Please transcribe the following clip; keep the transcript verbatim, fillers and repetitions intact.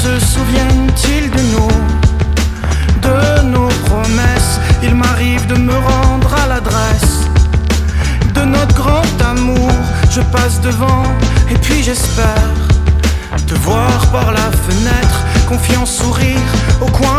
se souviennent-ils de nous, de nos promesses? Il m'arrive de me rendre à l'adresse de notre grand amour. Je passe devant et puis j'espère te voir par la fenêtre, confiant sourire au coin